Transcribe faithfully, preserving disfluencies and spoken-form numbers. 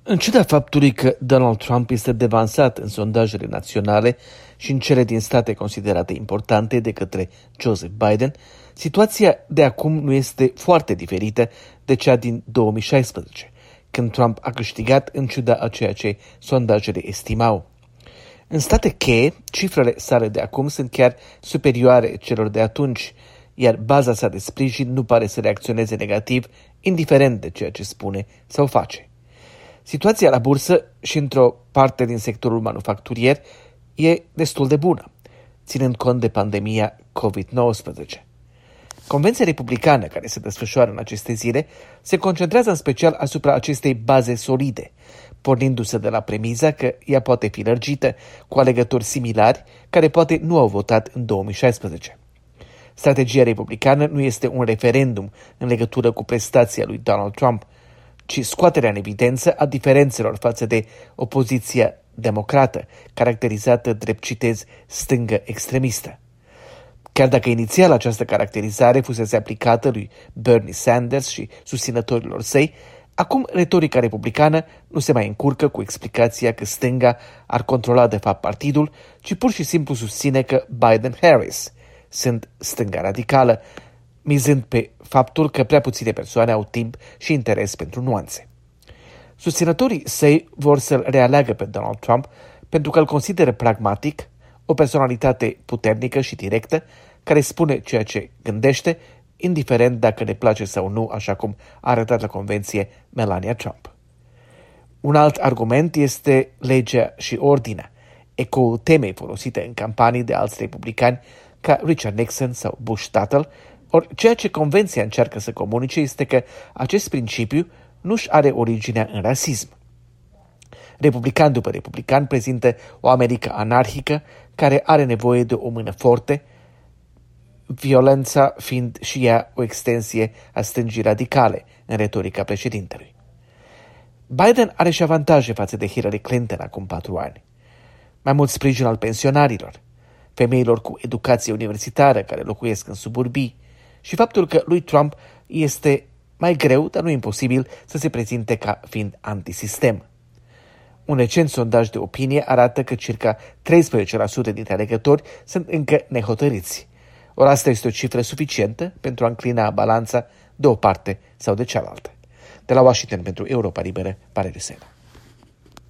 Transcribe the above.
În ciuda faptului că Donald Trump este devansat în sondajele naționale și în cele din state considerate importante de către Joseph Biden, situația de acum nu este foarte diferită de cea din două mii șaisprezece, când Trump a câștigat în ciuda a ceea ce sondajele estimau. În state cheie, cifrele sale de acum sunt chiar superioare celor de atunci, iar baza sa de sprijin nu pare să reacționeze negativ, indiferent de ceea ce spune sau face. Situația la bursă și într-o parte din sectorul manufacturier e destul de bună, ținând cont de pandemia covid nouăsprezece. Convenția republicană care se desfășoară în aceste zile se concentrează în special asupra acestei baze solide, pornindu-se de la premiza că ea poate fi lărgită cu alegători similari care poate nu au votat în două mii șaisprezece. Strategia republicană nu este un referendum în legătură cu prestația lui Donald Trump, ci scoaterea în evidență a diferențelor față de opoziția democrată, caracterizată drept, citez, stângă extremistă. Chiar dacă inițial această caracterizare fusese aplicată lui Bernie Sanders și susținătorilor săi, acum retorica republicană nu se mai încurcă cu explicația că stânga ar controla de fapt partidul, ci pur și simplu susține că Biden-Harris sunt stânga radicală, mizând pe faptul că prea puține persoane au timp și interes pentru nuanțe. Susținătorii săi vor să-l realeagă pe Donald Trump pentru că îl consideră pragmatic, o personalitate puternică și directă, care spune ceea ce gândește, indiferent dacă ne place sau nu, așa cum a arătat la convenție Melania Trump. Un alt argument este legea și ordinea, ecoul temei folosite în campanii de alți republicani ca Richard Nixon sau Bush tatăl, ori ceea ce convenția încearcă să comunice este că acest principiu nu-și are originea în rasism. Republican după republican prezintă o Americă anarhică care are nevoie de o mână forte, violența fiind și ea o extensie a stângii radicale în retorica președintelui. Biden are și avantaje față de Hillary Clinton acum patru ani. Mai mult sprijin al pensionarilor, femeilor cu educație universitară care locuiesc în suburbii și faptul că lui Trump este mai greu, dar nu imposibil, să se prezinte ca fiind antisistem. Un recent sondaj de opinie arată că circa treisprezece la sută dintre alegători sunt încă nehotărâți. Ori asta este o cifră suficientă pentru a înclina balanța de o parte sau de cealaltă. De la Washington pentru Europa Liberă, Valeriu Sena.